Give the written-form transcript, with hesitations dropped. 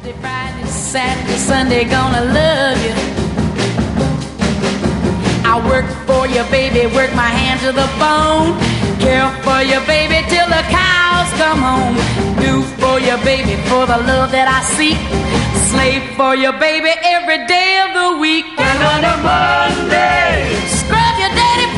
Thursday, Friday, Saturday, Sunday, gonna love you. I work for you, baby, work my hand to the bone. Care for you, baby, till the cows come home. Do for you, baby, for the love that I seek. Slave for you, baby, every day of the week. And on a Monday, scrub your daddy